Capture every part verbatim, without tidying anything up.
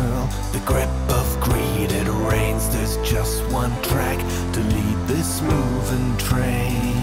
girl. The grip of greed, it reigns. There's just one track to lead this moving train.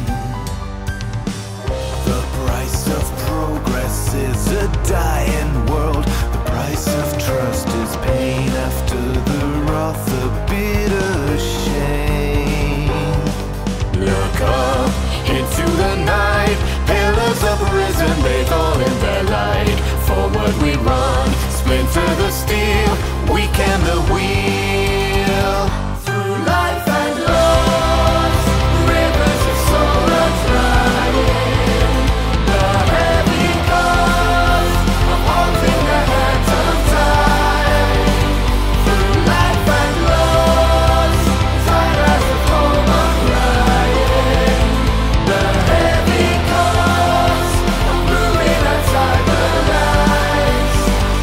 The price of progress is a dying world. The price of trust is pain after the wrath, the bitter shame. Look up into the night. Pillars have risen, they fall in their light. Forward we run, splinter the steel, weaken the wheel. Through life and loss, rivers of soul are trying. The heavy cost of holding the hands of time. Through life and loss, tired as a home of crying. The heavy cost of moving outside the lines,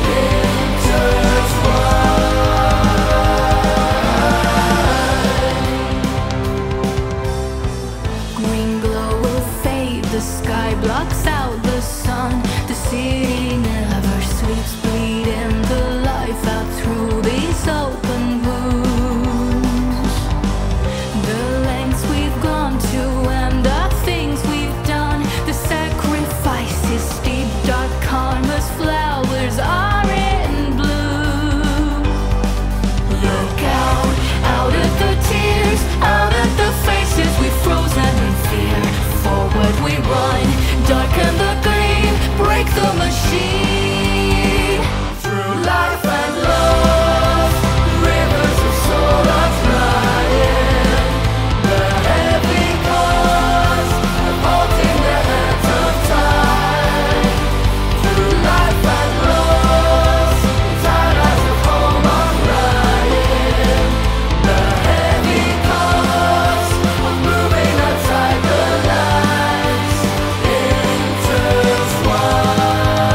intertwined. Green glow will fade, the sky blocks out the sun. The city never sleeps, bleeding the life out through these open wounds. The lengths we've gone to and the things we've done, the sacrifices steep, dark karma's flowers are in bloom. Look out, out at the tears, out at the faces we've frozen in fear. Forward we run, darken the gleam, break the machine. Through life and love, rivers of soul are flying. The heavy cost of holding the hands of time. Through life and loss, tired as a home of crying. The heavy cost of moving outside the lines, intertwined.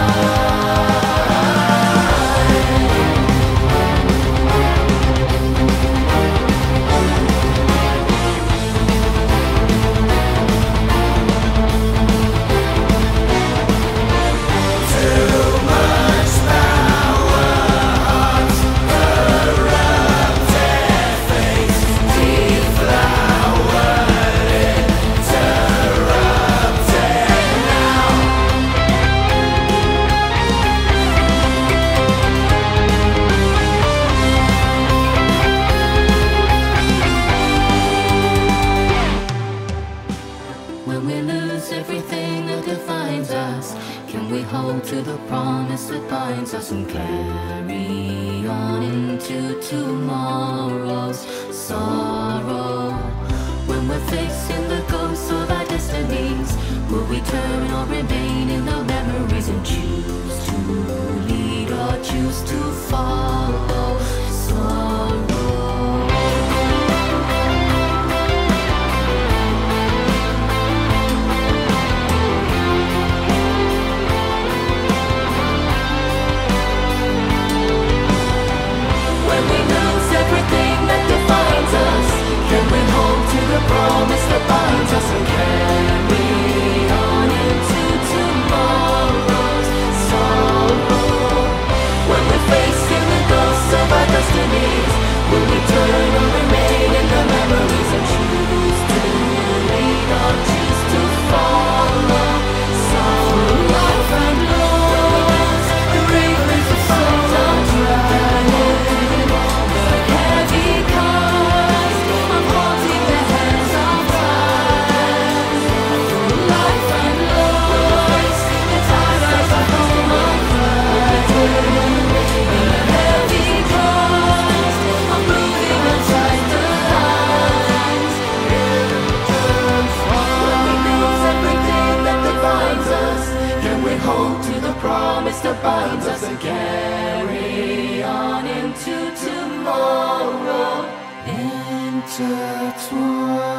Too much power, hearts corrupted, face deflowered, interrupted now. When we lose everything that defines us, can we hold to the promise that binds us and carry on into tomorrow's sorrow? When we're facing the ghosts of our destinies, will we turn or remain in the memories and choose to lead or choose to follow sorrow? When we lose everything that defines us, can we hold to the promise that binds us and carry on into tomorrow's sorrow? When we're facing the ghosts of our destinies, will we turn or remain in the memories and choose to lead or choose to follow sorrow? Life and loss, the rivers of souls are drying. The heavy cost of holding the hands of time. Life and loss, the tide of a home of crying. The heavy cost of moving outside the lines, intertwined. When we lose everything that defines us, can we hold to the promise that binds us and carry on into tomorrow, intertwined?